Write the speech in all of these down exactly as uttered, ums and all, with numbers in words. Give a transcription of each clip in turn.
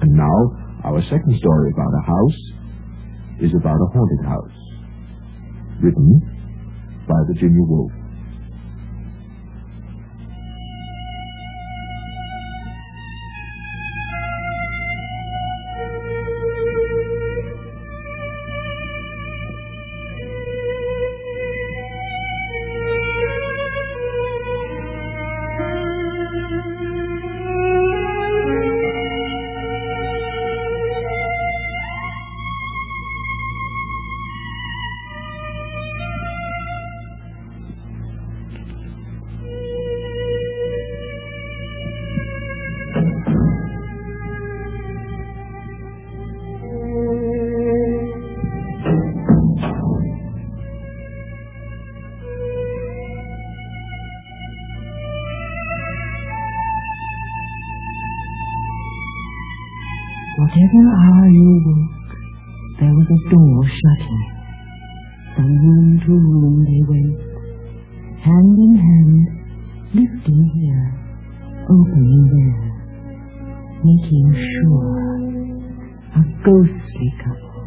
And now, our second story about a house is about a haunted house. Written by Virginia Woolf. Whatever hour you woke, there was a door shutting. From room to room they went, hand in hand, lifting here, opening there, making sure. A ghostly couple.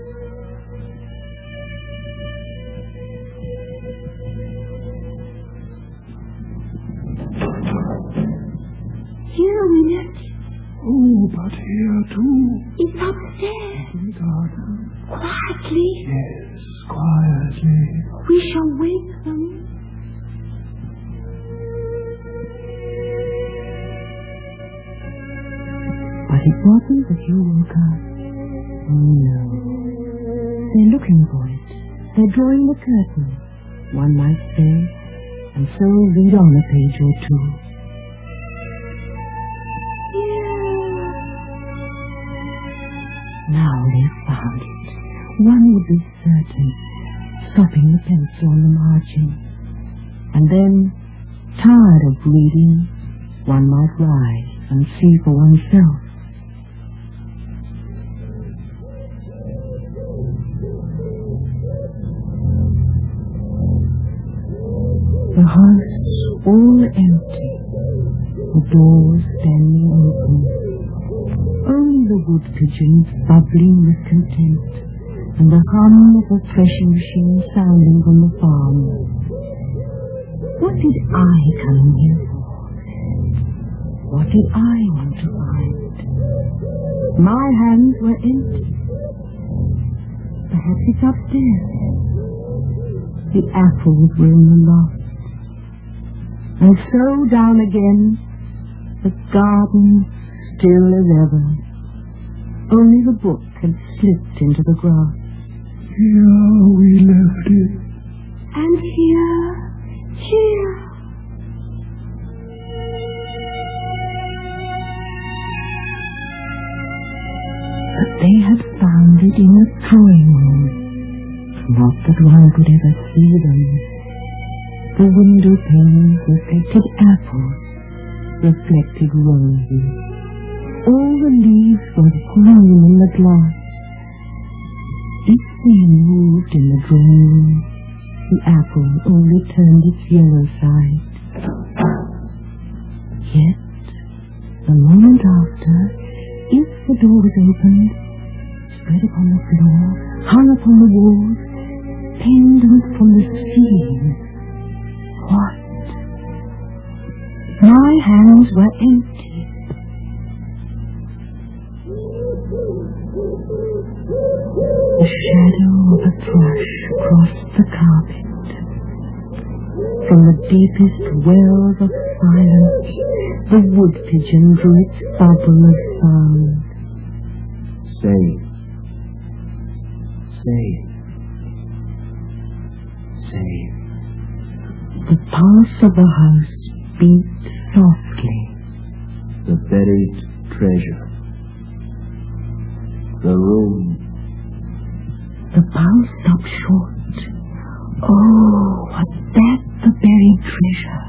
Here we left. Oh, but here too. It's upstairs. In the garden. Quietly. Yes, quietly. We shall wake them. But it wasn't that you woke up. Oh, no. They're looking for it. They're drawing the curtain, one might say, and so read on a page or two. Now they found it. One would be certain, stopping the pencil on the margin. And then, tired of reading, one might rise and see for oneself. The house all empty, the doors standing open. Only the wood pigeons bubbling with content, and the hum of a threshing machine sounding from the farm. What did I come here for? What did I want to find? My hands were empty. Perhaps it's upstairs. The apples were in the loft. And so down again, the garden still as ever. Only the book had slipped into the grass. Here we left it. And here, here. But they had found it in the drawing room. Not that one could ever see them. The window panes reflected apples, reflected roses. All the leaves were green in the glass. If they moved in the drawing room, the apple only turned its yellow side. Yet, the moment after, if the door was opened, spread upon the floor, hung upon the walls, pendant from the ceiling, what? My hands were empty. The shadow of a thrush crossed the carpet. From the deepest wells of silence, the wood pigeon drew its bubble of sound. Say. Say. Say. The pulse of the house beat softly. The buried treasure. The room. The pulse stopped short. Oh, was that the buried treasure?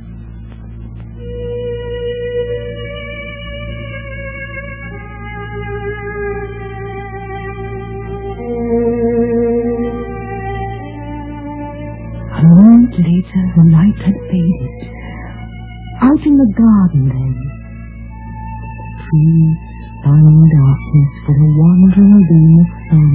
A moment later, the light had faded. Out in the garden then, trees spun in darkness for a wandering beam of sun.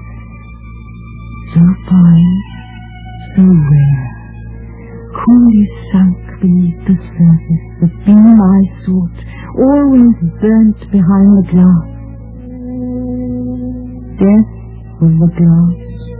So fine, so rare, coolly sunk beneath the surface, the beam I sought, always burnt behind the glass. Death was the glass.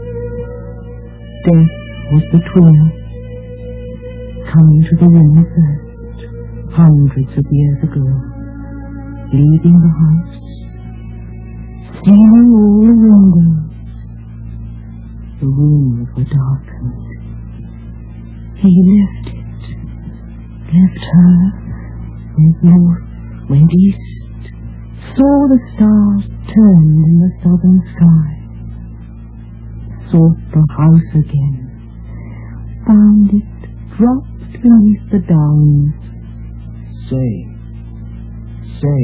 Death was between us, coming to the room first, hundreds of years ago, leaving the house, stealing all the windows. The rooms were darkened. He left it, left her, went north, went east, saw the stars turned in the southern sky, sought the house again, found it dropped beneath the downs. Say, say,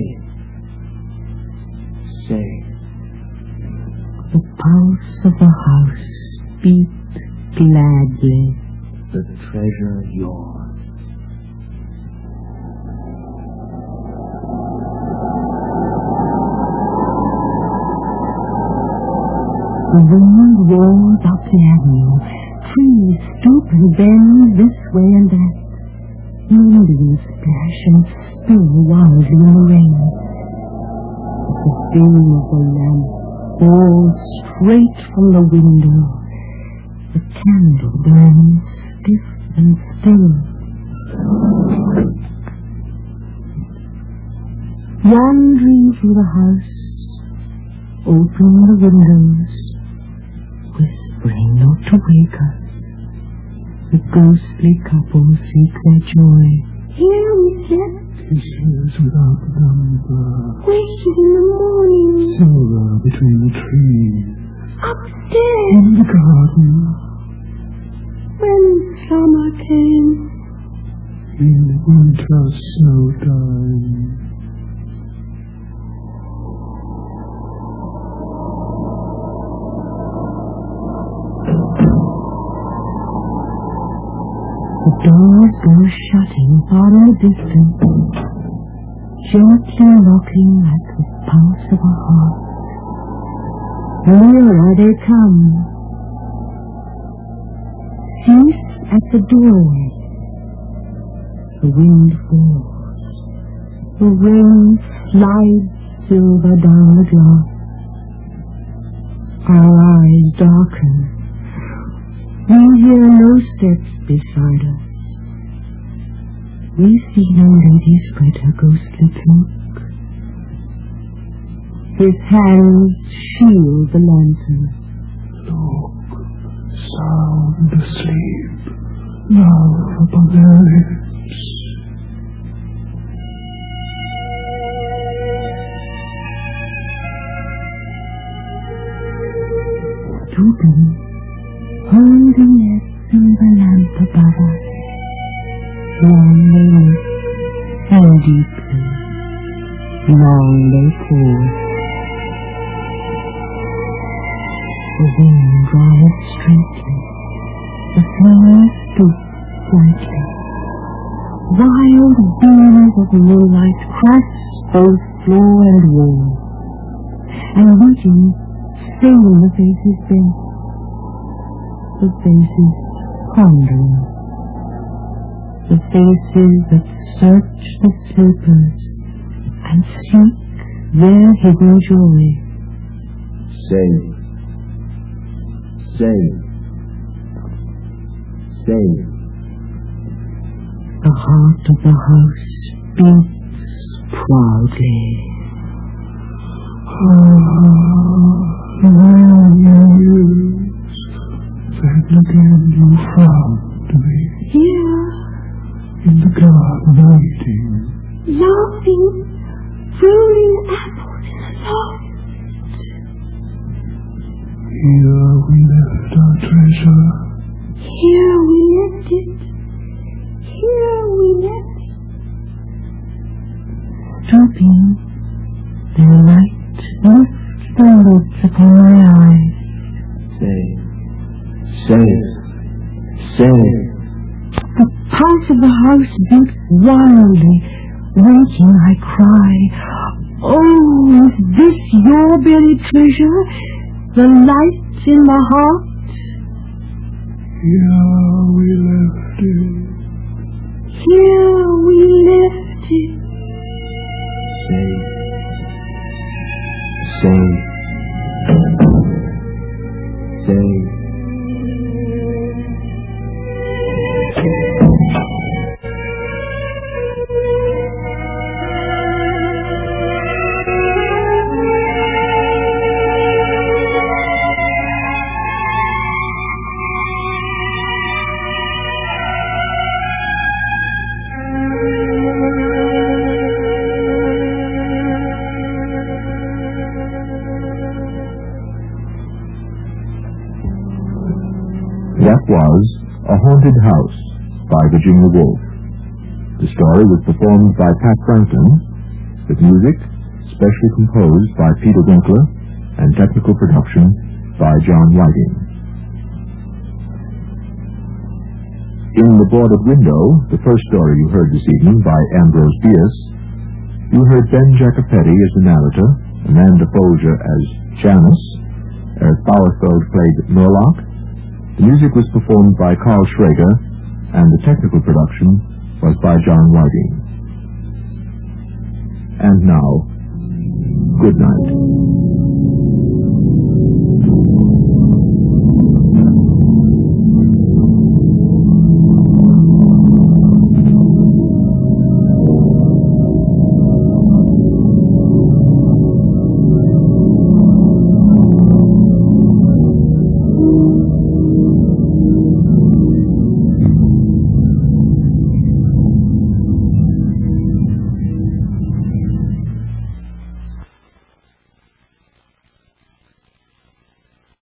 say. The pulse of the house beat gladly. The treasure yours. The wind roars up the avenue. Trees stoop and bend this way and that. Moonbeams splash and spill wildly in the rain. The beam of the lamp falls straight from the window. The candle burns stiff and still. Wandering through the house, opening the windows, whispering not to wake us, the ghostly couple seek their joy. Here we slept, Kisses without number, waited in the morning, silver between the trees, upstairs, in the garden, when summer came. in winter snow time. The doors go shutting far in the distance, gently knocking like the pulse of a heart. Nearer they come. Cease at the doorway. The wind falls. The rain slides silver down the glass. Our eyes darken. We hear no steps beside us. We see no lady spread her ghostly cloak. His hands shield the lantern. Look, sound asleep, love upon their lips. Stooping, holding their silver lamp above us, long they look, and deeply, long they pause. The wind drives straightly, the flowers stoop slightly. Wild beams of moonlight cross both floor and wall, and meeting, sing the faces bent, the faces pondering, the faces that search the sleepers and seek their hidden joy. Save, save, save. The heart of the house beats proudly. Ah, years, then again you found me Here, in the garden waiting. laughing, throwing apples in the loft. Here we left our treasure. Here we left it. Here we left it. Stooping, their light lifts the lids upon my eyes. Save, save, save. The pulse of the house beats wildly. Waking, I cry, your buried treasure, the light in my heart? Here we left it. Here we left it. Say, say, say. That was A Haunted House by Virginia Woolf. The story was performed by Pat Franklin, with music specially composed by Peter Winkler and technical production by John Whiting. In The Boarded Window, the first story you heard this evening by Ambrose Bierce, you heard Ben Jacopetti as the narrator, Amanda Folger as Janice, Eric Bauerfeld played Norlock. The music was performed by Carl Schrager, and the technical production was by John Whiting. And now, good night.